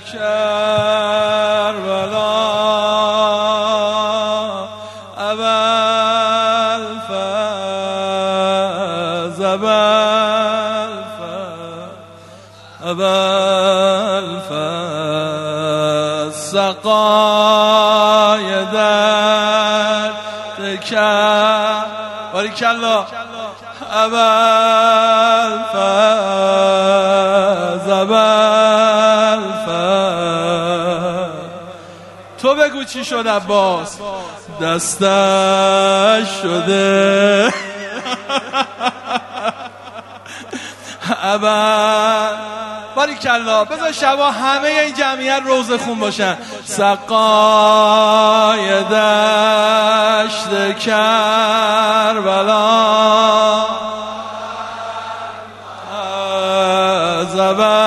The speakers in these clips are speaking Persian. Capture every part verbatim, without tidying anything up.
کربلا ابوالفضل ابوالفضل سقای درد کرد باریکالله ابوالفضل ابوالفضل تو بگو چی شد عباس دستش شده ابوال باریکالله بذار شبا همه این جمعیت روزه خون باشن سقای دشت کربلا از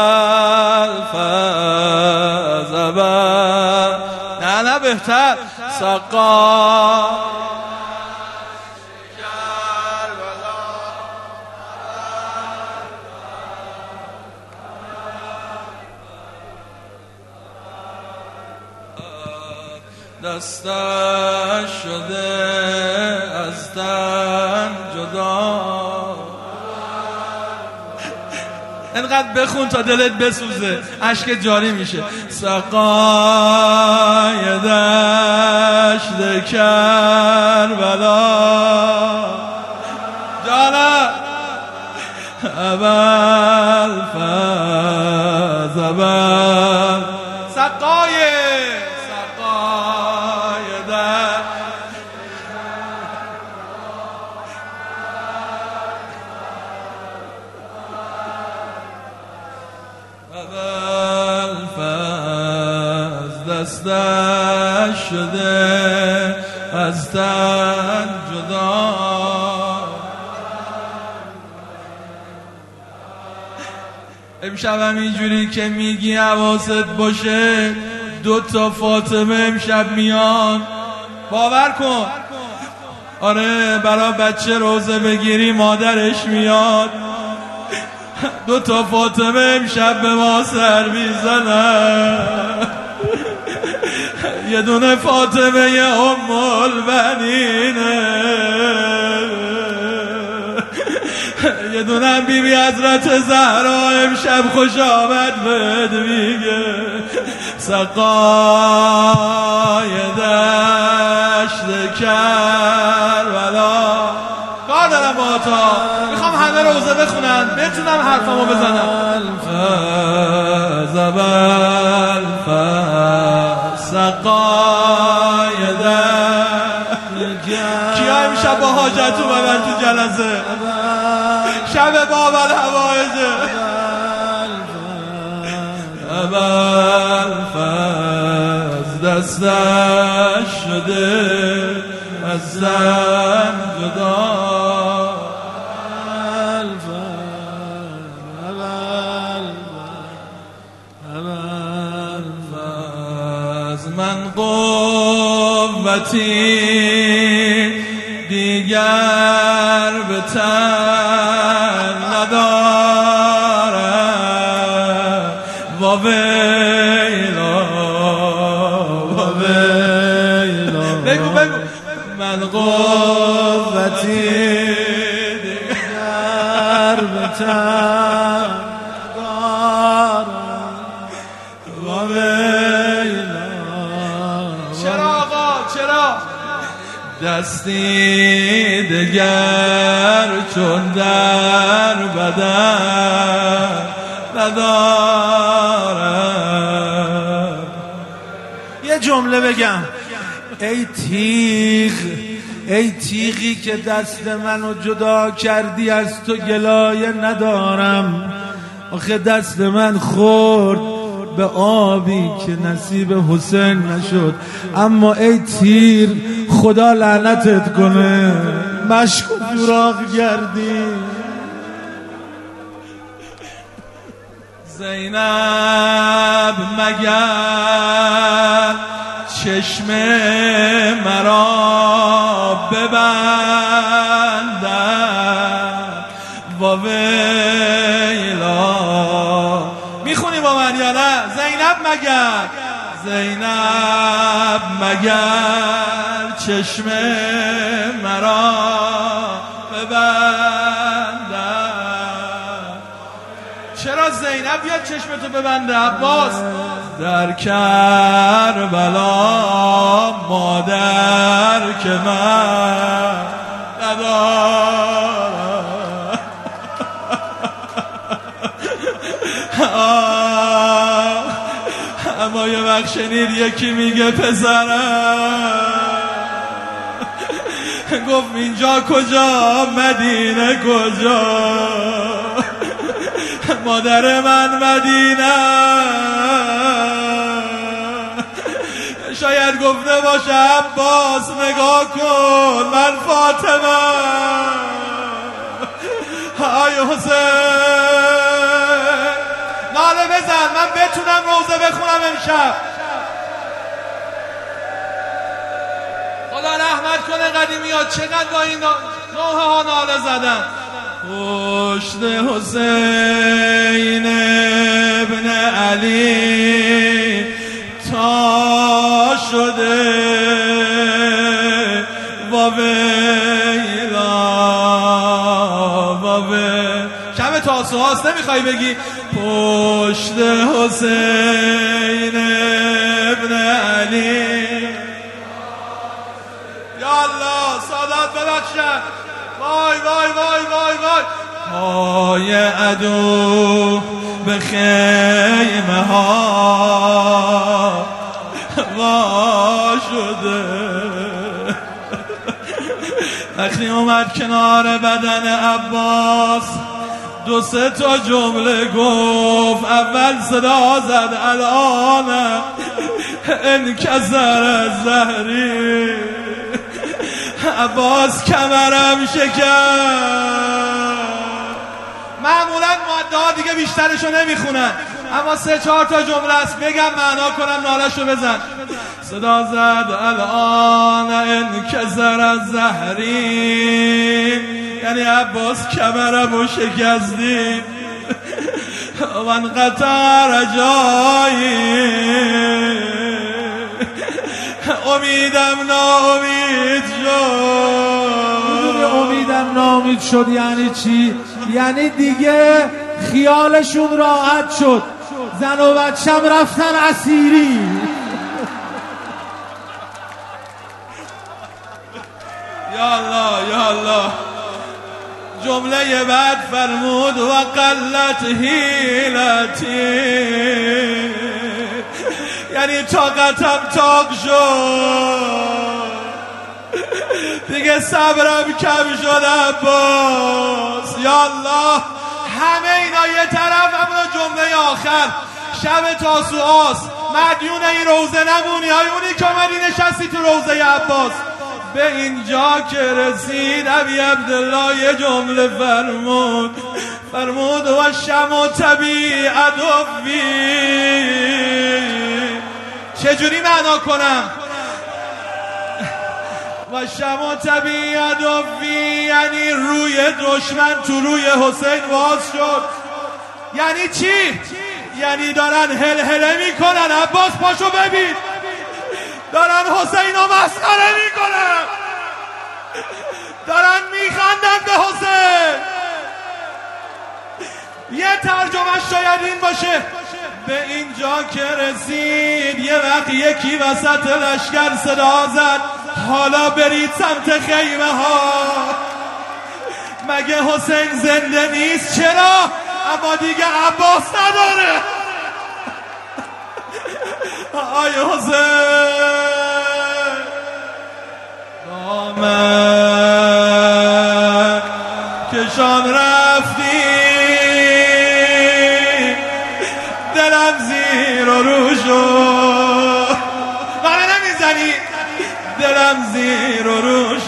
ابوالفضل ابوال نه نه بهتر سقا دستش شده از تن جدا اینقدر بخون تا دلت بسوزه اشک جاری میشه سقای دشت کربلا جانا ابوالفضل ابوال سقای ابوالفضل دستش شده از تن جدا امشب هم اینجوری که میگی حواست باشه دو تا فاطمه امشب میان باور کن آره برای بچه روزه بگیری مادرش میاد دو تا فاطمه امشب به ما سر میزنن یه دونه فاطمه یه ام البنینه یه دونه بی بی حضرت زهرا امشب خوش آمد بهت میگه سقای دشت کربلا کار دارم با تا میخوام همه روزه بخونن بتونم حرفمو بزنم سقای دشت کیا امشب با حاجت اومدن تو جلسه شب باب الحوائجه ابوالفضل دستش شده از زن جدا من قوتی دیگر به تن ندارم و ویلا و ویلا بگو بگو من قوتی دیگر به تن ندارم و ویلا چرا آقا چرا دستی دگر چون در بدن ندارم یه جمله بگم ای تیغ ای تیغی که دست منو جدا کردی از تو گلایه ندارم آخه دست من خورد به آبی که نصیب حسین نشد اما ای تیر خدا لعنتت کنه مشک و سوراخ گردی زینب مگر چشم مرا ببندد و ویلا میخونی با من یا نه؟ زینب مگر زینب مگر چشم مرا ببندد. چرا زینب بیاد چشمتو ببنده عباس؟ در کربلا مادر که من ندارم. اما یه وقت شنید یکی میگه پسرم، گفت اینجا کجا مدینه کجا، مادر من مدینه. شاید گفته باشه عباس نگاه کن من فاطمه. های حسین ناله بزن من بتونم روزه بخونم امشب. خدا رحمت کنه قدیمی ها چقدر با این نوحه ها ناله زدن. پشت حسین ابن علی تا شده و ویلا و ویلا. شب تاسوعاست نمیخوای بگی پشت حسین ابن علی. یا الله سادات ببخشن. وای وای وای وای وای های عدو به خیمه ها وا شده. وقتی اومد کنار بدن عباس دو سه تا جمله گفت. اول صدا زد الان انکسر از زهری. عباس کمرم شکست. معمولا ماده‌ها دیگه بیشترشو نمیخونن اما سه چهار تا جمله است بگم معنا کنم نالشو بزن. صدا زد الان انکسر از زهری، یعنی عباس کمرمو شکستی. و انقطع رجایی، امیدم ناامید شد. امیدم ناامید شد یعنی چی؟ یعنی دیگه خیالشون راحت شد. زن و بچم رفتن اسیری. یا الله یا الله. جمله بعد فرمود و قلت حیلتی، یعنی طاقتم تاق شد دیگه صبرم کم شد عباس. یا الله همه اینا یه طرف، اما جمله آخر شب تاسوعاست مدیون این روزه نمونی. های اونی که اومدی نشستی تو روزه عباس. به اینجا که رسید ابی عبدالله یه جمله فرمود فرمود و شم طبیع عدوی. چجوری معنا کنم؟ و شم طبیع عدوی یعنی روی دشمن تو روی حسین باز شد. یعنی چی؟ یعنی دارن هل هله میکنن. عباس پاشو ببین، دارن حسین رو مسخره میکنن، دارن میخندن به حسین. یه ترجمه شاید این باشه به اینجا که رسید یه وقت یکی وسط لشکر صدا زد حالا برید سمت خیمه ها. مگه حسین زنده نیست؟ چرا؟ اما دیگه عباس نداره. آی حسین دامن کشان رفتی، دلم زیر و رو شد. ناله نمیزنی؟ دلم زیر و رو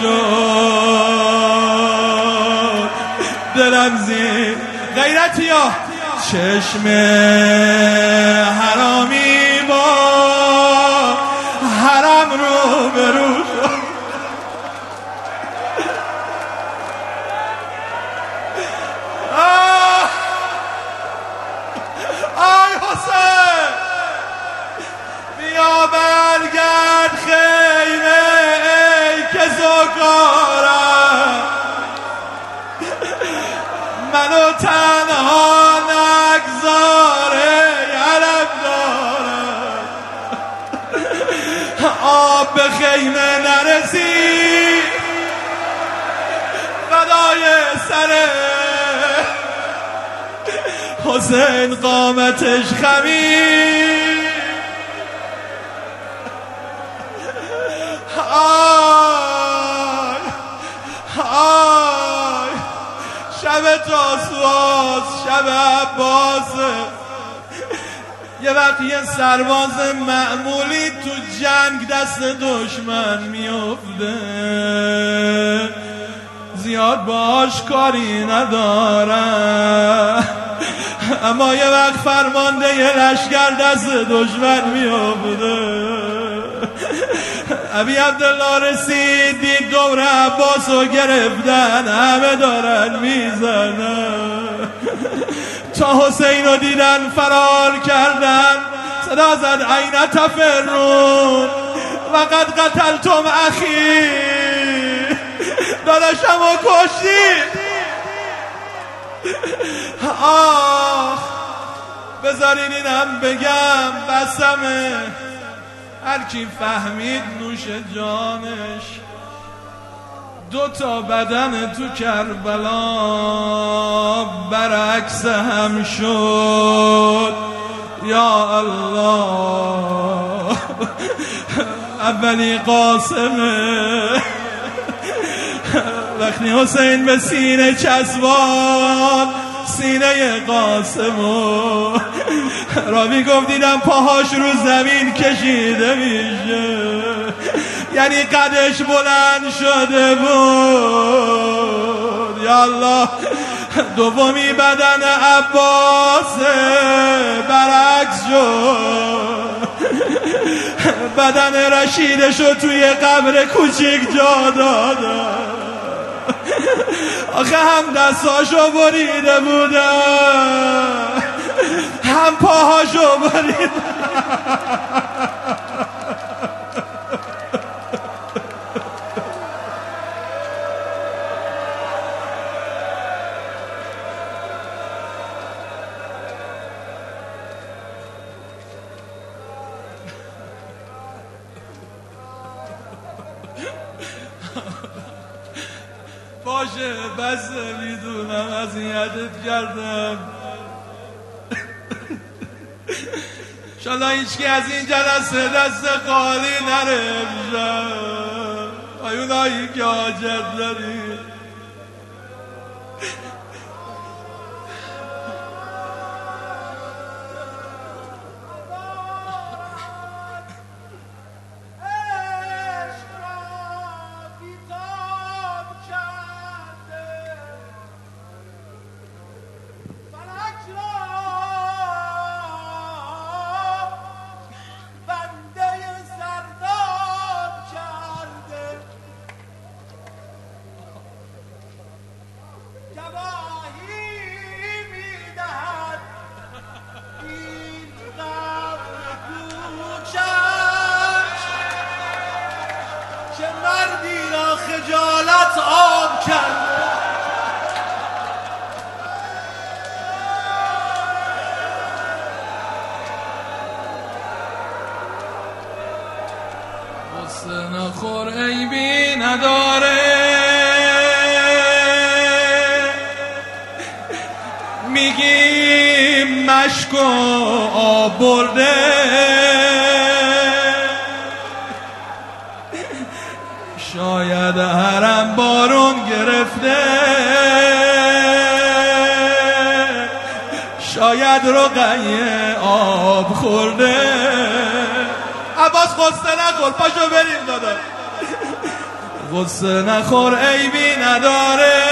شد، دلم زیر. غیرتی ها چشم حرامی با حرم رو برو شد. آی حسین تنها نگذاره علم دارم آب به خیمه نرسی فدای سره حسین قامتش خمیر آی آی شب تاسوعاست شب عباسه یه وقت یه سرباز معمولی تو جنگ دست دشمن میفته زیاد باش کاری نداره اما یه وقت فرمانده یه لشکر دست دشمن میفته ابی عبدالله رسید دید دور عباس رو گرفتن همه دارن میزنن تا حسین رو دیدن فرار کردن صدا زد عین تفرون وقد قتلتم اخی داداشم رو کشتید آخ بذارین اینم بگم بسمه هر کی فهمید نوش جانش دو تا بدن تو کربلا برعکس هم شد یا الله اولی قاسمه وقتی حسین به سینه چسبان سینه قاسمو راوی گفت دیدم پاهاش رو زمین کشیده میشه یعنی قدش بلند شده بود یا الله دومی بدن عباس برعکس شد بدن رشیدشو توی قبر کوچیک جا داده آخه هم دستاشو بریده بودن هم پاهاشو بریده باشه بس میدونم اذیتت کردم انشالله هیچکی از این جلسه دست خالی نره امشب اونایی که حاجت داری خجالت آب کرد غصه نخور عیبی نداره میگی مشک و آب برده شاید حرم بارون گرفته شاید رقیه آب خورده عباس غصه نخور پاشو بریم دادا غصه نخور عیبی نداره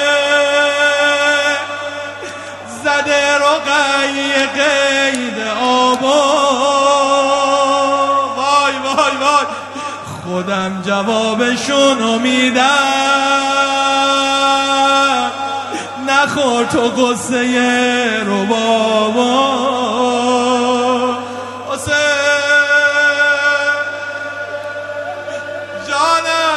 زده رقیه قید آبا وای وای وای خودم جوابشونو میدم نخور تو قصه رو بابا حسین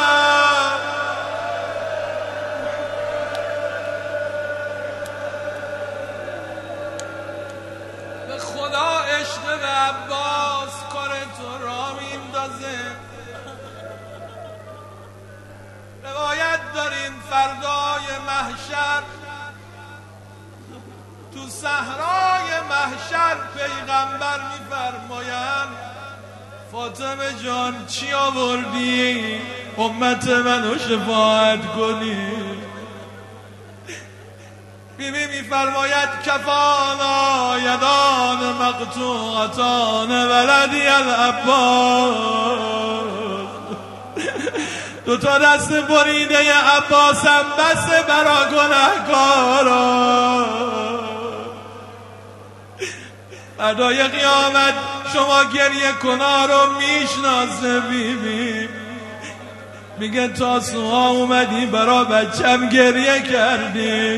جانم عشق به عباس کار تو را میندازه. روایت داریم فردای محشر، تو صحرای محشر پیغمبر میفرمایند فاطمه جان چی آوردی امت منو شفاعت کنی؟ بیبی میفرماید کفانا یدان مقطوعتان ولدی العباس، دو تا دست بریده عباسم بسه برا گنهکارا. فردای قیامت شما گریه کنا رو میشناسه بیبی، میگه تا سوها اومدی برا بچم گریه کردی.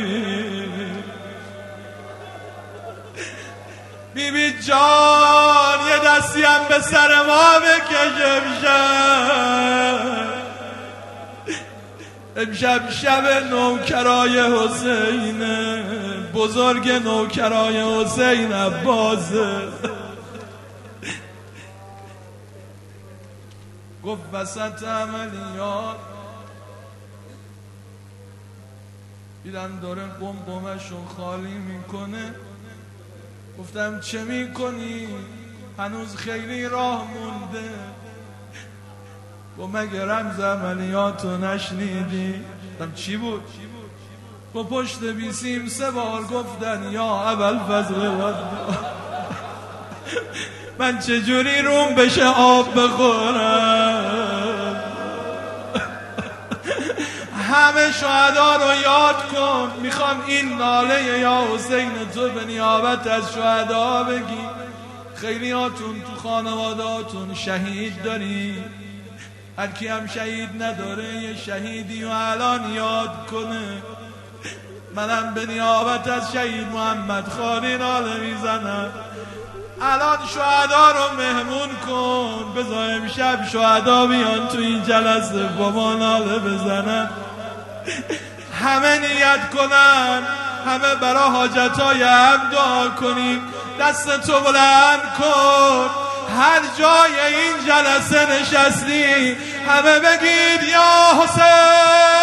بیبی جان یه دستی هم به سر ما بکش امشب، امشب شب نوکرای حسین، بزرگ نوکرای حسین عباسه. گفت وسط عملیات دیدم داره قمقمشو خالی میکنه. گفتم چه میکنی؟ هنوز خیلی راه مونده. و مگه رمز عملیاتو نشنیدی؟ گفتم چی بود؟ با پشت بیسیم سه بار گفتن یا ابوالفضل من چجوری روم بشه آب بخورم؟ همه شهدا رو یاد کن، میخوام این ناله یا حسین تو به نیابت از شهدا بگی. خیلی هاتون تو خانوادهاتون شهید داری، هر کی هم شهید نداره یه شهیدی و الان یاد کنه. منم به نیابت از شهید محمد خالی ناله میزنم. الان شهدا رو مهمون کن، بذار امشب شهدا بیان تو این جلسه با ما ناله بزنن. همه نیت کنن، همه برا حاجتای هم دعا کنیم. دست تو بلند کن، هر جای این جلسه نشستی همه بگید یا حسین.